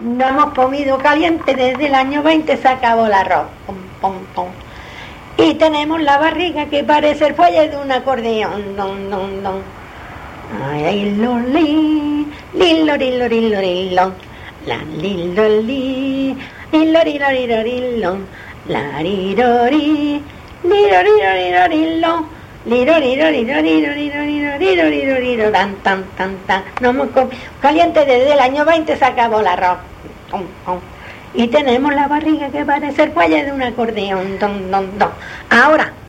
No hemos comido caliente desde el año 20, se acabó el arroz. Pum, pum, pum. Y tenemos la barriga que parece el fuelle de un acordeón. Don, don, don. Ay, loli, lilo, lilo. La liloli, lilo, la rirori, liro, liro, tan, tan, tan, tan. No hemos comido caliente desde el año 20, se acabó el arroz. Pum, pum. Y tenemos la barriga que parece el fuelle de un acordeón. Don, don, don. Ahora,